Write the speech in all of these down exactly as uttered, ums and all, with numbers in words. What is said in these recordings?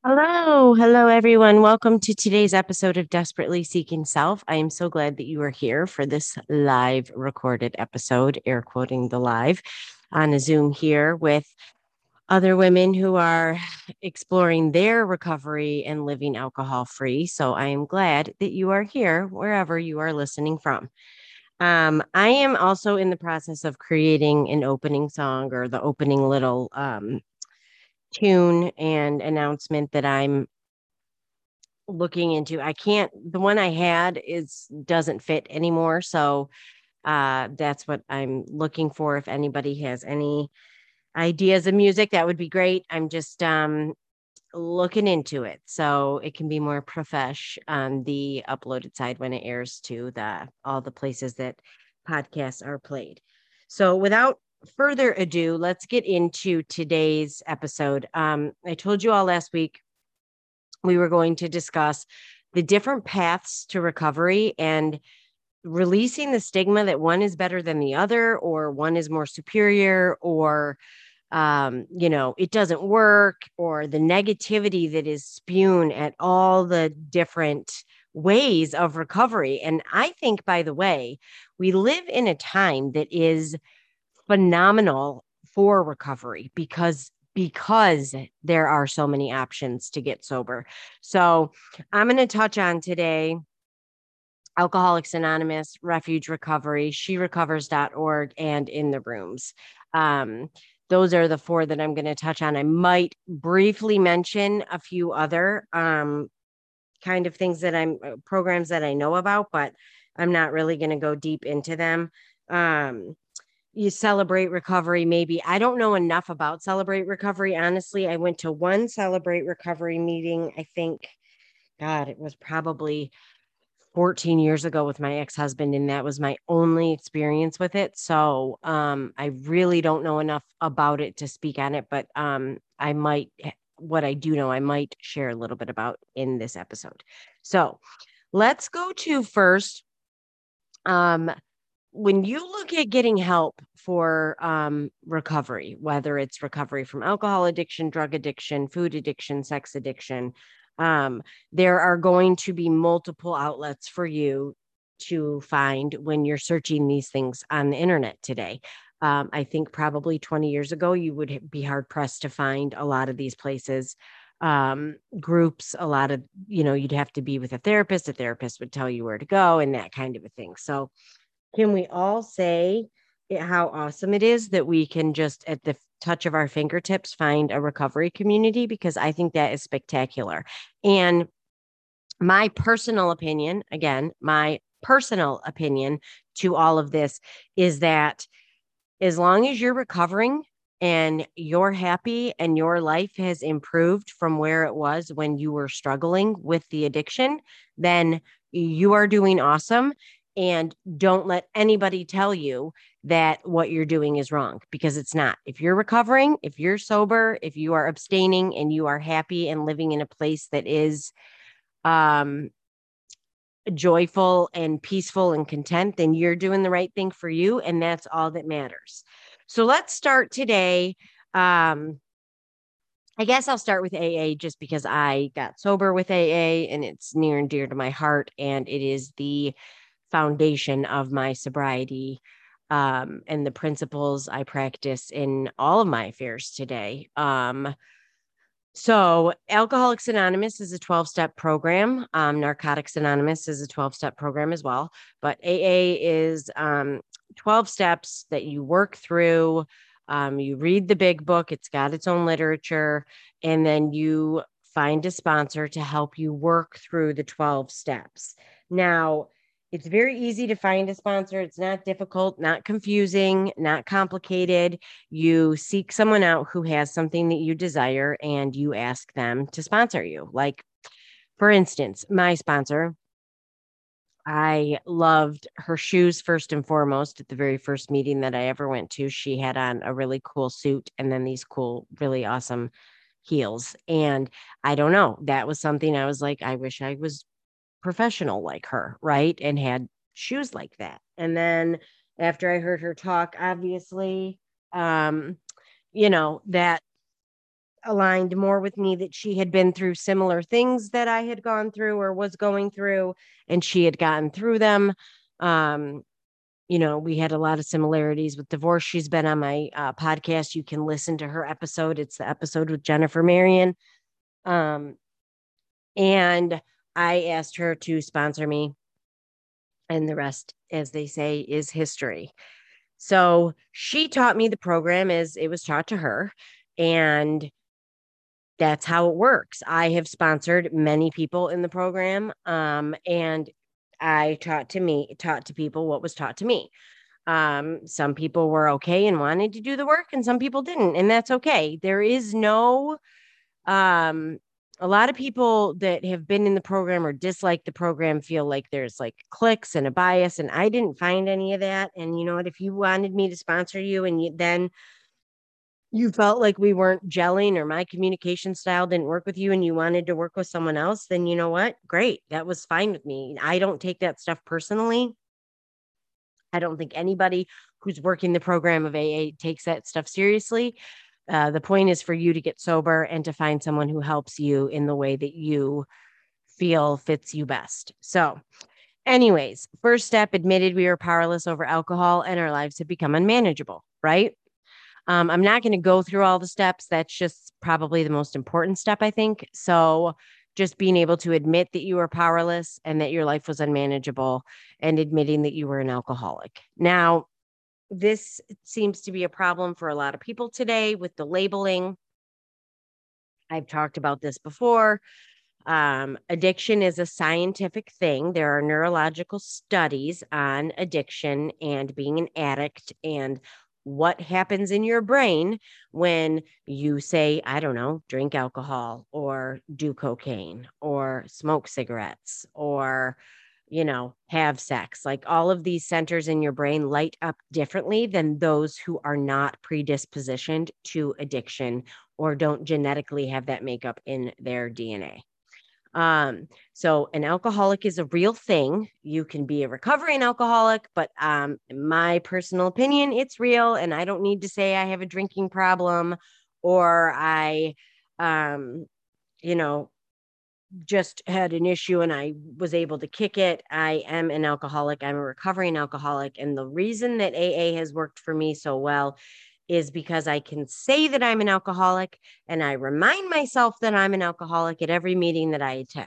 Hello, hello everyone. Welcome to today's episode of Desperately Seeking Self. I am so glad that you are here for this live recorded episode, air quoting the live, on a Zoom here with other women who are exploring their recovery and living alcohol free. So I am glad that you are here wherever you are listening from. Um, I am also in the process of creating an opening song or the opening little um, tune and announcement that I'm looking into. I can't, the one I had is doesn't fit anymore. So uh that's what I'm looking for. If anybody has any ideas of music, that would be great. I'm just um looking into it so it can be more profesh on the uploaded side when it airs to the all the places that podcasts are played. So without further ado, let's get into today's episode. Um, I told you all last week we were going to discuss the different paths to recovery and releasing the stigma that one is better than the other, or one is more superior, or um, you know, it doesn't work, or the negativity that is spewed at all the different ways of recovery. And I think, by the way, we live in a time that is phenomenal for recovery because because there are so many options to get sober. So, I'm going to touch on today Alcoholics Anonymous, Refuge Recovery, she recovers dot org, and In the Rooms. Um, those are the four that I'm going to touch on. I might briefly mention a few other um, kind of things that I'm uh, programs that I know about, but I'm not really going to go deep into them. Um, you Celebrate Recovery, maybe. I don't know enough about Celebrate Recovery. Honestly, I went to one Celebrate Recovery meeting. I think, God, it was probably fourteen years ago with my ex-husband, and that was my only experience with it. So um, I really don't know enough about it to speak on it, but um, I might, what I do know, I might share a little bit about in this episode. So let's go to first. Um, when you look at getting help for um, recovery, whether it's recovery from alcohol addiction, drug addiction, food addiction, sex addiction, um, there are going to be multiple outlets for you to find when you're searching these things on the internet today. Um, I think probably twenty years ago, you would be hard pressed to find a lot of these places, um, groups, a lot of, you know, you'd have to be with a therapist. A therapist would tell you where to go and that kind of a thing. So, can we all say it, how awesome it is that we can just at the touch of our fingertips find a recovery community? Because I think that is spectacular. And my personal opinion, again, my personal opinion to all of this is that as long as you're recovering and you're happy and your life has improved from where it was when you were struggling with the addiction, then you are doing awesome. And don't let anybody tell you that what you're doing is wrong, because it's not. If you're recovering, if you're sober, if you are abstaining and you are happy and living in a place that is um, joyful and peaceful and content, then you're doing the right thing for you. And that's all that matters. So let's start today. Um, I guess I'll start with A A just because I got sober with A A and it's near and dear to my heart. And it is the foundation of my sobriety um, and the principles I practice in all of my affairs today. Um, so, Alcoholics Anonymous is a twelve step program. Um, Narcotics Anonymous is a twelve step program as well. But A A is um, twelve steps that you work through. Um, you read the big book, it's got its own literature, and then you find a sponsor to help you work through the twelve steps. Now, it's very easy to find a sponsor. It's not difficult, not confusing, not complicated. You seek someone out who has something that you desire and you ask them to sponsor you. Like, for instance, my sponsor, I loved her shoes first and foremost. At the very first meeting that I ever went to, she had on a really cool suit and then these cool, really awesome heels. And I don't know, that was something I was like, I wish I was professional like her, right? And had shoes like that. And then after I heard her talk, obviously, um, you know, that aligned more with me that she had been through similar things that I had gone through or was going through, and she had gotten through them. Um, you know, we had a lot of similarities with divorce. She's been on my uh, podcast. You can listen to her episode. It's the episode with Jennifer Marion. Um, and I asked her to sponsor me, and the rest, as they say, is history. So she taught me the program as it was taught to her. And that's how it works. I have sponsored many people in the program. Um, and I taught to me, taught to people what was taught to me. Um, some people were okay and wanted to do the work, and some people didn't, and that's okay. There is no, um, a lot of people that have been in the program or dislike the program feel like there's like clicks and a bias, and I didn't find any of that. And you know what? If you wanted me to sponsor you and you, then you felt like we weren't gelling or my communication style didn't work with you and you wanted to work with someone else, then you know what? Great. That was fine with me. I don't take that stuff personally. I don't think anybody who's working the program of A A takes that stuff seriously. Uh, the point is for you to get sober and to find someone who helps you in the way that you feel fits you best. So, anyways, first step admitted we were powerless over alcohol and our lives had become unmanageable, right? Um, I'm not going to go through all the steps. That's just probably the most important step, I think. So, just being able to admit that you were powerless and that your life was unmanageable and admitting that you were an alcoholic. Now, this seems to be a problem for a lot of people today with the labeling. I've talked about this before. Um, addiction is a scientific thing. There are neurological studies on addiction and being an addict and what happens in your brain when you say, I don't know, drink alcohol or do cocaine or smoke cigarettes or, you know, have sex. Like all of these centers in your brain light up differently than those who are not predispositioned to addiction or don't genetically have that makeup in their D N A. Um, so an alcoholic is a real thing. You can be a recovering alcoholic, but um, in my personal opinion, it's real. And I don't need to say I have a drinking problem or I, um, you know, just had an issue and I was able to kick it. I am an alcoholic. I'm a recovering alcoholic. And the reason that A A has worked for me so well is because I can say that I'm an alcoholic and I remind myself that I'm an alcoholic at every meeting that I attend.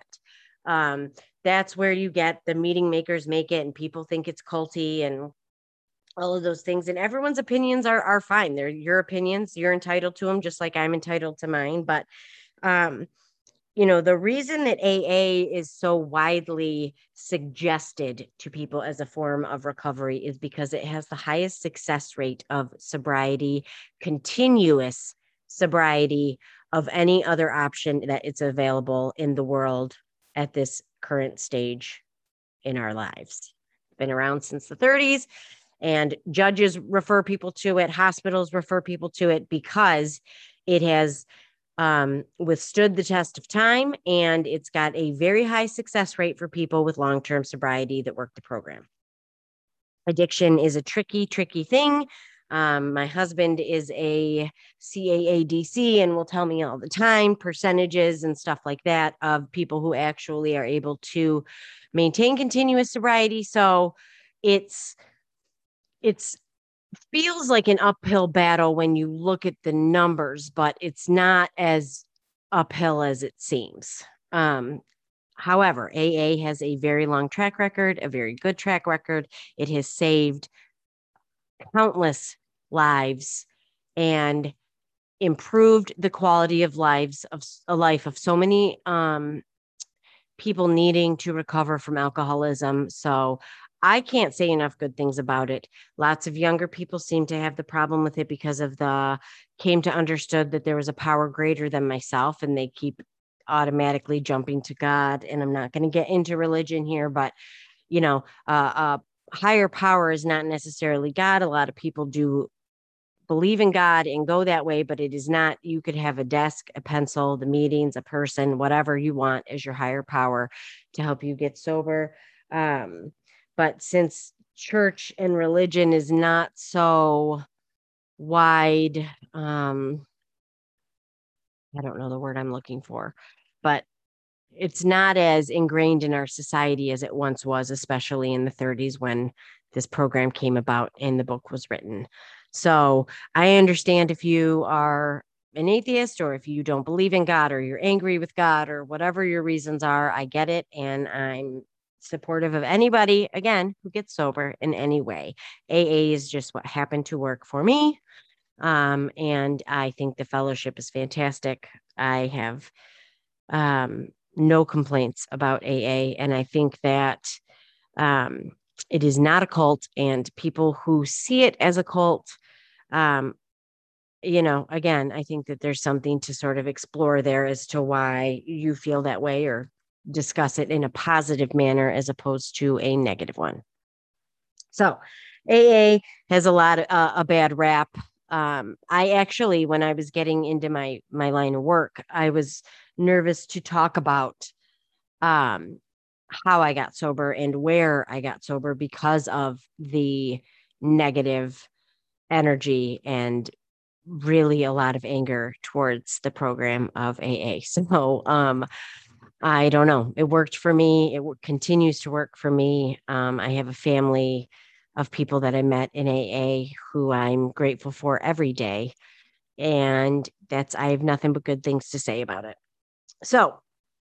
Um, that's where you get the meeting makers make it and people think it's culty and all of those things. And everyone's opinions are are fine. They're your opinions. You're entitled to them just like I'm entitled to mine. But um, you know, the reason that A A is so widely suggested to people as a form of recovery is because it has the highest success rate of sobriety, continuous sobriety of any other option that it's available in the world at this current stage in our lives. Been around since the thirties, and judges refer people to it, hospitals refer people to it because it has um, withstood the test of time, and it's got a very high success rate for people with long-term sobriety that work the program. Addiction is a tricky, tricky thing. Um, my husband is a C A A D C and will tell me all the time percentages and stuff like that of people who actually are able to maintain continuous sobriety. So it's it's feels like an uphill battle when you look at the numbers, but it's not as uphill as it seems. Um, however, A A has a very long track record, a very good track record. It has saved countless lives and improved the quality of lives of a life of so many um, people needing to recover from alcoholism. So I can't say enough good things about it. Lots of younger people seem to have the problem with it because of the came to understood that there was a power greater than myself, and they keep automatically jumping to God. And I'm not going to get into religion here, but you know, uh, uh, higher power is not necessarily God. A lot of people do believe in God and go that way, but it is not. You could have a desk, a pencil, the meetings, a person, whatever you want as your higher power to help you get sober. Um, but since church and religion is not so wide, um, I don't know the word I'm looking for, but it's not as ingrained in our society as it once was, especially in the thirties when this program came about and the book was written. So I understand if you are an atheist or if you don't believe in God or you're angry with God or whatever your reasons are, I get it. And I'm supportive of anybody, again, who gets sober in any way. A A is just what happened to work for me. Um, and I think the fellowship is fantastic. I have um, no complaints about A A. And I think that um, it is not a cult, and people who see it as a cult, um, you know, again, I think that there's something to sort of explore there as to why you feel that way or discuss it in a positive manner as opposed to a negative one. So, A A has a lot of uh, a bad rap. Um, I actually, when I was getting into my my line of work, I was nervous to talk about um, how I got sober and where I got sober because of the negative energy and really a lot of anger towards the program of A A. So um, I don't know. It worked for me. It w- continues to work for me. Um, I have a family of people that I met in A A who I'm grateful for every day. And that's, I have nothing but good things to say about it. So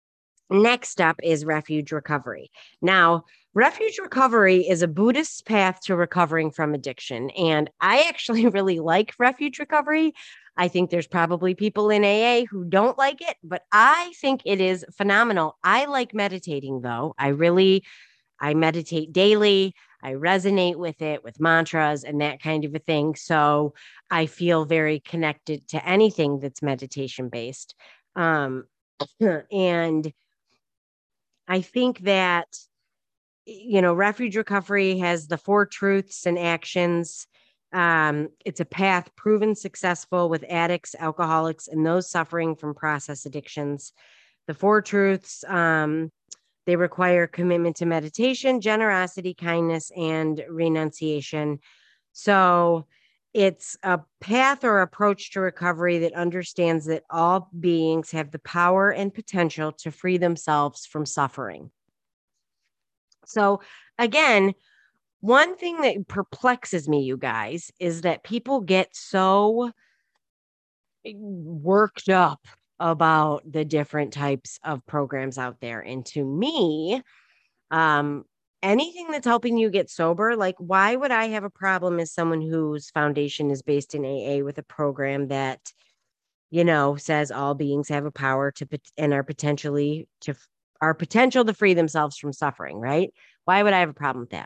next up is refuge recovery. Now, refuge recovery is a Buddhist path to recovering from addiction. And I actually really like refuge recovery. I think there's probably people in A A who don't like it, but I think it is phenomenal. I like meditating though. I really, I meditate daily. I resonate with it with mantras and that kind of a thing. So I feel very connected to anything that's meditation based. Um, and I think that, you know, refuge recovery has the four truths and actions. Um, it's a path proven successful with addicts, alcoholics, and those suffering from process addictions. The four truths, um, they require commitment to meditation, generosity, kindness, and renunciation. So it's a path or approach to recovery that understands that all beings have the power and potential to free themselves from suffering. So, again, one thing that perplexes me, you guys, is that people get so worked up about the different types of programs out there. And to me, um, anything that's helping you get sober, like why would I have a problem as someone whose foundation is based in A A with a program that, you know, says all beings have a power to and are potentially to our potential to free themselves from suffering, right? Why would I have a problem with that?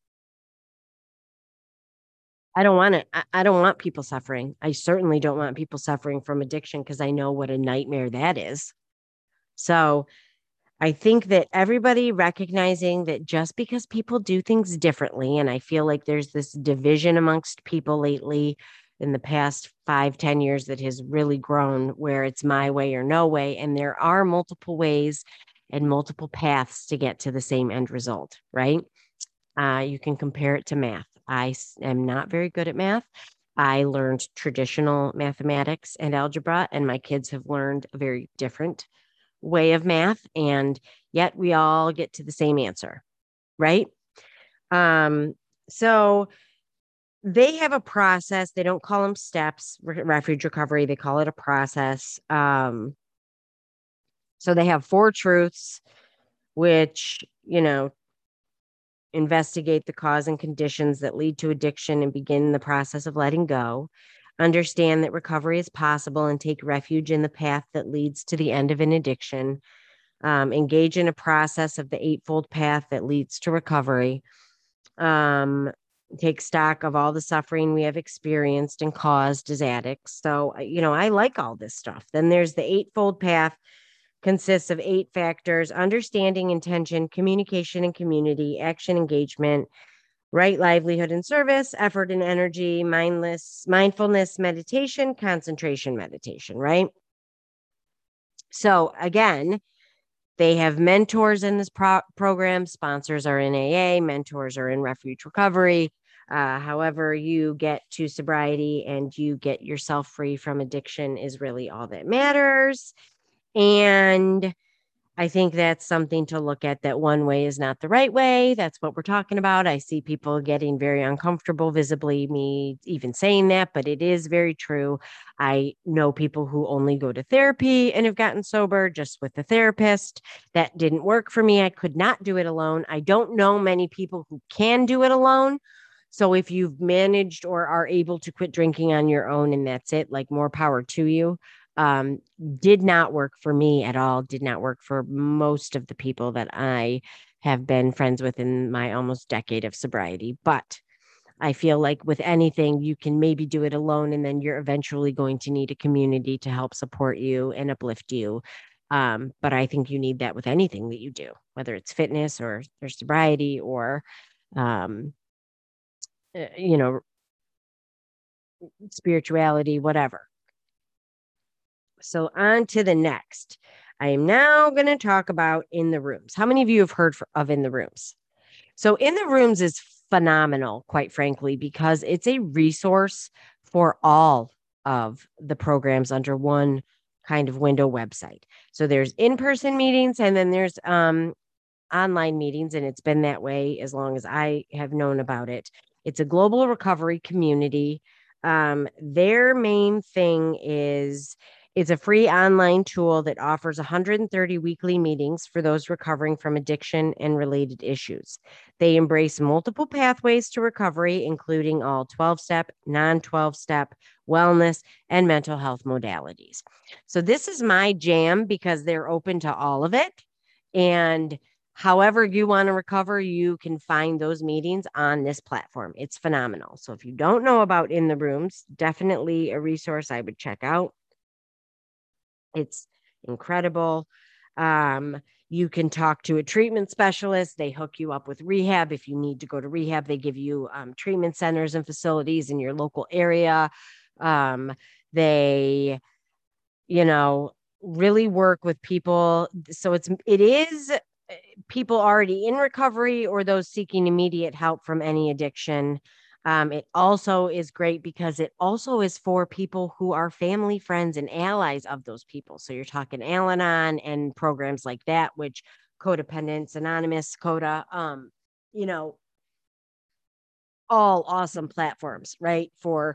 I don't want it. I, I don't want people suffering. I certainly don't want people suffering from addiction because I know what a nightmare that is. So I think that everybody recognizing that just because people do things differently, and I feel like there's this division amongst people lately in the past five, ten years that has really grown where it's my way or no way. And there are multiple ways and multiple paths to get to the same end result, right? Uh, you can compare it to math. I am not very good at math. I learned traditional mathematics and algebra, and my kids have learned a very different way of math. And yet we all get to the same answer, right? Um, so they have a process. They don't call them steps, refuge recovery. They call it a process. Um, so they have four truths, which, you know, investigate the cause and conditions that lead to addiction and begin the process of letting go, understand that recovery is possible and take refuge in the path that leads to the end of an addiction, um, engage in a process of the eightfold path that leads to recovery, um, take stock of all the suffering we have experienced and caused as addicts. So, you know, I like all this stuff. Then there's the eightfold path consists of eight factors: understanding, intention, communication and community, action, engagement, right livelihood and service, effort and energy, mindless, mindfulness, meditation, concentration, meditation, right? So again, they have mentors in this pro- program. Sponsors are in A A, mentors are in refuge recovery. Uh, however, you get to sobriety and you get yourself free from addiction is really all that matters. And I think that's something to look at, that one way is not the right way. That's what we're talking about. I see people getting very uncomfortable, visibly, me even saying that, but it is very true. I know people who only go to therapy and have gotten sober just with the therapist. That didn't work for me. I could not do it alone. I don't know many people who can do it alone. So if you've managed or are able to quit drinking on your own and that's it, like, more power to you. Um, did not work for me at all, did not work for most of the people that I have been friends with in my almost decade of sobriety. But I feel like with anything, you can maybe do it alone, and then you're eventually going to need a community to help support you and uplift you. Um, but I think you need that with anything that you do, whether it's fitness or, or sobriety or, um, uh, you know, spirituality, whatever. So on to the next. I am now going to talk about In the Rooms. How many of you have heard for, of In the Rooms? So In the Rooms is phenomenal, quite frankly, because it's a resource for all of the programs under one kind of window website. So there's in-person meetings, and then there's um, online meetings, and it's been that way as long as I have known about it. It's a global recovery community. Um, their main thing is it's a free online tool that offers one hundred thirty weekly meetings for those recovering from addiction and related issues. They embrace multiple pathways to recovery, including all twelve-step, non twelve-step, wellness, and mental health modalities. So this is my jam because they're open to all of it. And however you want to recover, you can find those meetings on this platform. It's phenomenal. So if you don't know about In the Rooms, definitely a resource I would check out. It's incredible. Um, you can talk to a treatment specialist. They hook you up with rehab. If you need to go to rehab, they give you um, treatment centers and facilities in your local area. Um, they, you know, really work with people. So it's, it is people already in recovery or those seeking immediate help from any addiction. Um, it also is great because it also is for people who are family, friends, and allies of those people. So you're talking Al-Anon and programs like that, which Codependence Anonymous, CODA, um, you know, all awesome platforms, right? For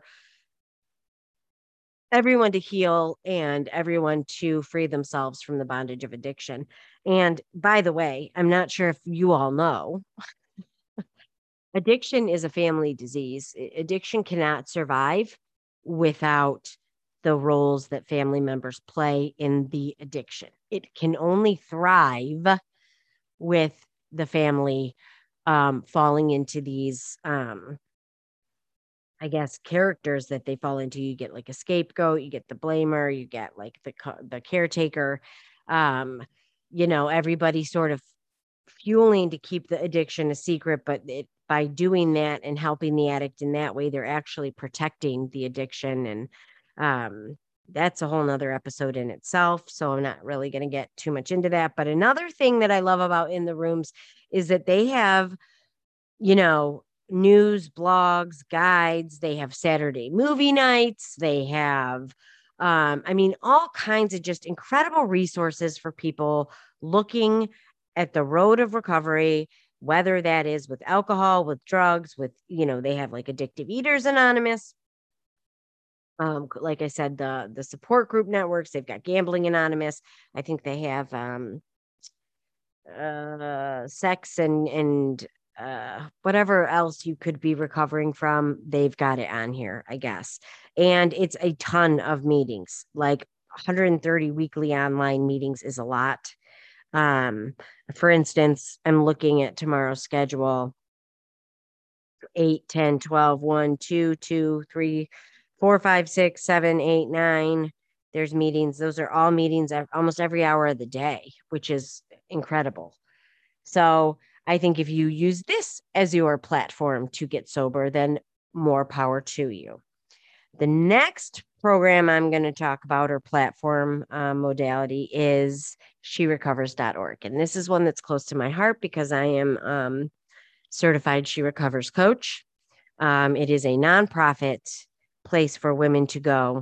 everyone to heal and everyone to free themselves from the bondage of addiction. And by the way, I'm not sure if you all know, addiction is a family disease. Addiction cannot survive without the roles that family members play in the addiction. It can only thrive with the family um, falling into these, um, I guess, characters that they fall into. You get like a scapegoat, you get the blamer, you get like the the caretaker. Um, you know, everybody sort of fueling to keep the addiction a secret, but it, by doing that and helping the addict in that way, they're actually protecting the addiction. And um, that's a whole nother episode in itself. So I'm not really going to get too much into that. But another thing that I love about In the Rooms is that they have, you know, news, blogs, guides. They have Saturday movie nights. They have, um, I mean, all kinds of just incredible resources for people looking at the road of recovery, whether that is with alcohol, with drugs, with, you know, they have like Addictive Eaters Anonymous. Um, like I said, the the support group networks, they've got Gambling Anonymous. I think they have um uh sex and and uh whatever else you could be recovering from, they've got it on here, I guess. And it's a ton of meetings, like one hundred thirty weekly online meetings is a lot. Um, for instance, I'm looking at tomorrow's schedule: eight, ten, twelve, one, two, two, three, four, five, six, seven, eight, nine. There's meetings. Those are all meetings almost every hour of the day, which is incredible. So I think if you use this as your platform to get sober, then more power to you. The next program I'm going to talk about, or platform uh, modality, is she recovers dot org. And this is one that's close to my heart because I am um, certified She Recovers coach. Um, it is a nonprofit place for women to go.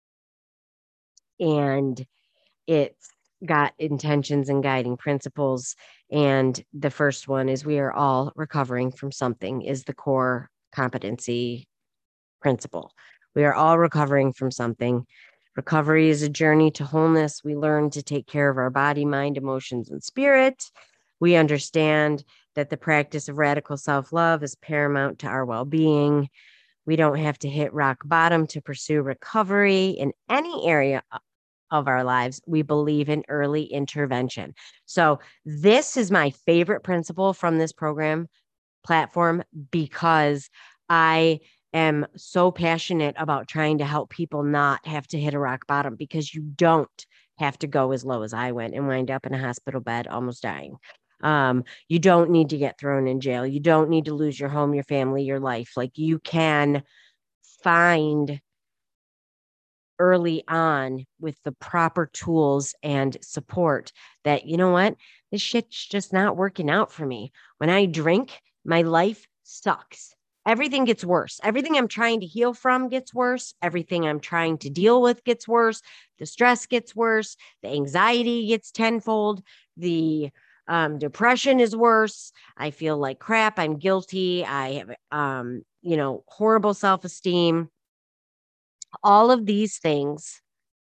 And it's got intentions and guiding principles. And the first one is we are all recovering from something, is the core competency principle. We are all recovering from something. Recovery is a journey to wholeness. We learn to take care of our body, mind, emotions, and spirit. We understand that the practice of radical self love is paramount to our well being. We don't have to hit rock bottom to pursue recovery in any area of our lives. We believe in early intervention. So, this is my favorite principle from this program platform because I am so passionate about trying to help people not have to hit a rock bottom, because you don't have to go as low as I went and wind up in a hospital bed almost dying. Um, you don't need to get thrown in jail. You don't need to lose your home, your family, your life. Like, you can find early on with the proper tools and support that, you know what, this shit's just not working out for me. When I drink, my life sucks. Everything gets worse. Everything I'm trying to heal from gets worse. Everything I'm trying to deal with gets worse. The stress gets worse. The anxiety gets tenfold. The um, depression is worse. I feel like crap. I'm guilty. I have, um, you know, horrible self-esteem. All of these things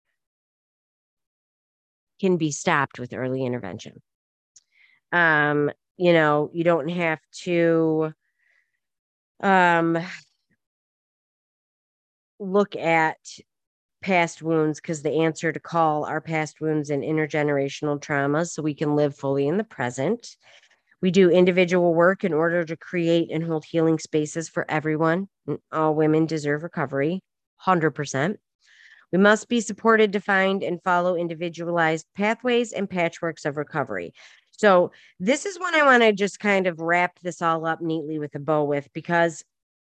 can be stopped with early intervention. Um, you know, you don't have to um, look at past wounds, because the answer to call are past wounds and intergenerational traumas, so we can live fully in the present. We do individual work in order to create and hold healing spaces for everyone. All women deserve recovery, one hundred percent. We must be supported to find and follow individualized pathways and patchworks of recovery. So, this is what I want to just kind of wrap this all up neatly with a bow with, because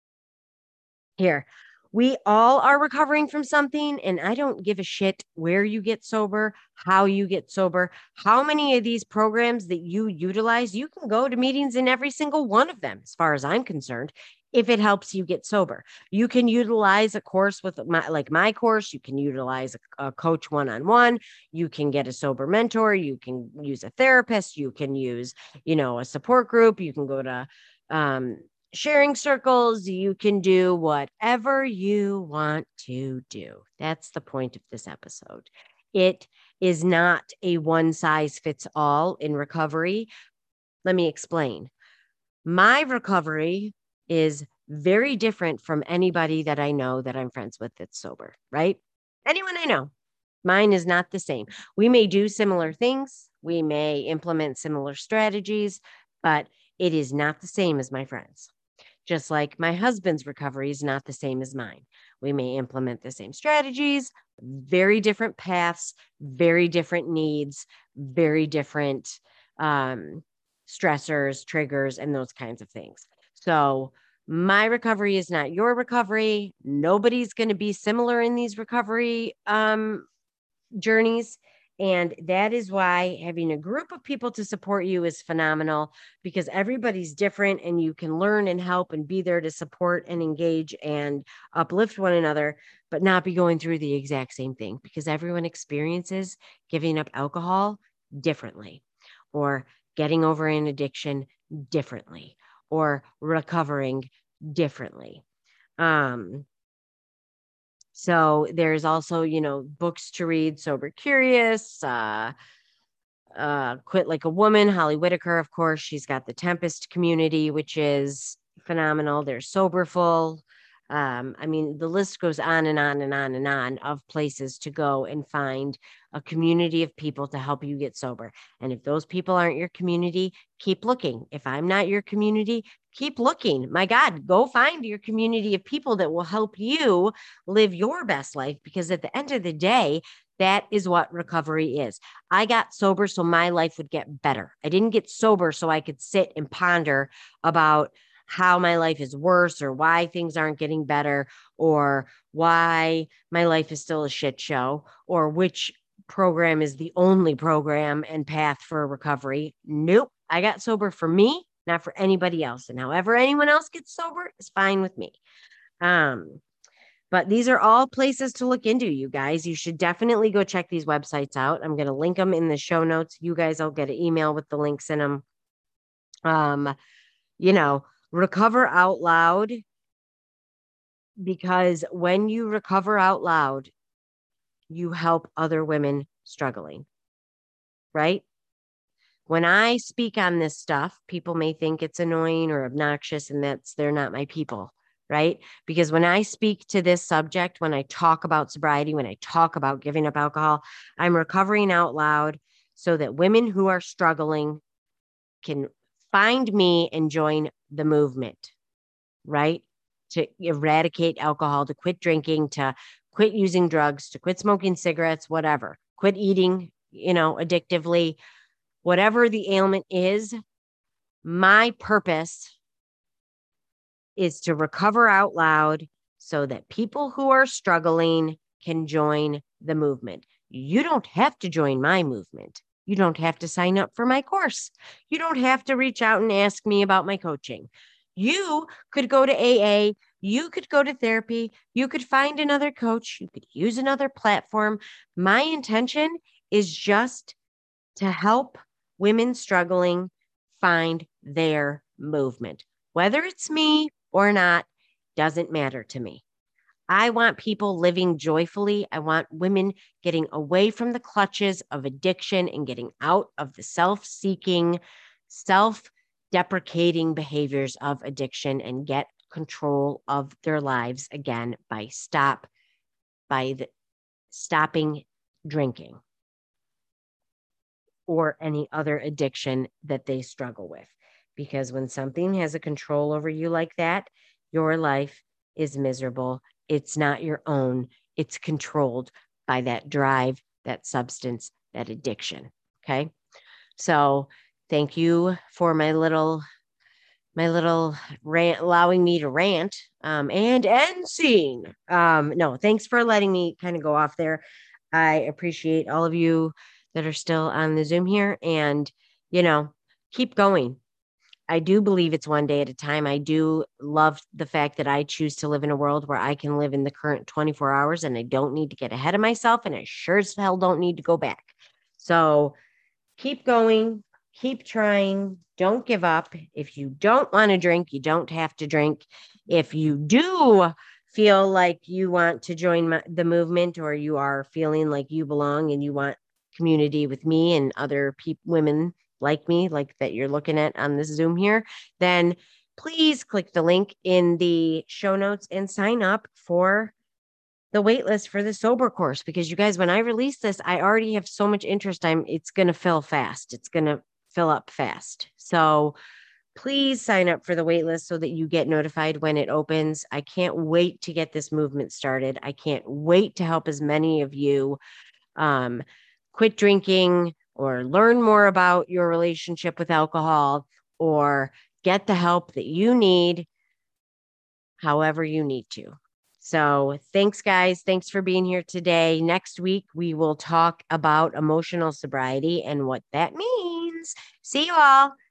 here, we all are recovering from something, and I don't give a shit where you get sober, how you get sober, how many of these programs that you utilize. You can go to meetings in every single one of them, as far as I'm concerned, if it helps you get sober. You can utilize a course with my, like my course. You can utilize a, a coach one-on-one. You can get a sober mentor. You can use a therapist. You can use, you know, a support group. You can go to, um, sharing circles. You can do whatever you want to do. That's the point of this episode. It is not a one size fits all in recovery. Let me explain. My recovery is very different from anybody that I know that I'm friends with that's sober, right? Anyone I know. Mine is not the same. We may do similar things, we may implement similar strategies, but it is not the same as my friends. Just like my husband's recovery is not the same as mine. We may implement the same strategies, very different paths, very different needs, very different um, stressors, triggers, and those kinds of things. So, my recovery is not your recovery. Nobody's going to be similar in these recovery um, journeys. And that is why having a group of people to support you is phenomenal, because everybody's different and you can learn and help and be there to support and engage and uplift one another, but not be going through the exact same thing, because everyone experiences giving up alcohol differently, or getting over an addiction differently, or recovering differently. Um, so there's also, you know, books to read, Sober Curious, uh, uh, Quit Like a Woman, Holly Whitaker, of course. She's got the Tempest community, which is phenomenal. There's Soberful. Um, I mean, the list goes on and on and on and on of places to go and find a community of people to help you get sober. And if those people aren't your community, keep looking. If I'm not your community, keep looking. My God, go find your community of people that will help you live your best life, because at the end of the day, that is what recovery is. I got sober so my life would get better. I didn't get sober so I could sit and ponder about how my life is worse, or why things aren't getting better, or why my life is still a shit show, or which program is the only program and path for recovery. Nope. I got sober for me not for anybody else. And however anyone else gets sober is fine with me. Um, but these are all places to look into, you guys. You should definitely go check these websites out. I'm going to link them in the show notes. You guys will get an email with the links in them. Um, you know, recover out loud, because when you recover out loud, you help other women struggling, right? When I speak on this stuff, people may think it's annoying or obnoxious, and that's they're not my people, right? Because when I speak to this subject, when I talk about sobriety, when I talk about giving up alcohol, I'm recovering out loud so that women who are struggling can find me and join the movement, right? To eradicate alcohol, to quit drinking, to quit using drugs, to quit smoking cigarettes, whatever, quit eating, you know, addictively, whatever the ailment is. My purpose is to recover out loud so that people who are struggling can join the movement. You don't have to join my movement. You don't have to sign up for my course. You don't have to reach out and ask me about my coaching. You could go to A A. You could go to therapy. You could find another coach. You could use another platform. My intention is just to help women struggling find their movement. Whether it's me or not, doesn't matter to me. I want people living joyfully. I want women getting away from the clutches of addiction and getting out of the self-seeking, self-deprecating behaviors of addiction and get control of their lives again by stop by the, stopping drinking or any other addiction that they struggle with. Because when something has a control over you like that, your life is miserable. It's not your own. It's controlled by that drive, that substance, that addiction. Okay. So thank you for my little, my little rant, allowing me to rant um, and end scene. Um, no, thanks for letting me kind of go off there. I appreciate all of you that are still on the Zoom here, and, you know, keep going. I do believe it's one day at a time. I do love the fact that I choose to live in a world where I can live in the current twenty-four hours and I don't need to get ahead of myself, and I sure as hell don't need to go back. So keep going, keep trying, don't give up. If you don't want to drink, you don't have to drink. If you do feel like you want to join my, the movement, or you are feeling like you belong and you want community with me and other people, women like me, like that you're looking at on this Zoom here, then please click the link in the show notes and sign up for the waitlist for the sober course. Because you guys, when I release this, I already have so much interest. I'm it's going to fill fast. It's going to fill up fast. So please sign up for the waitlist so that you get notified when it opens. I can't wait to get this movement started. I can't wait to help as many of you um, quit drinking or learn more about your relationship with alcohol or get the help that you need, however you need to. So thanks, guys. Thanks for being here today. Next week, we will talk about emotional sobriety and what that means. See you all.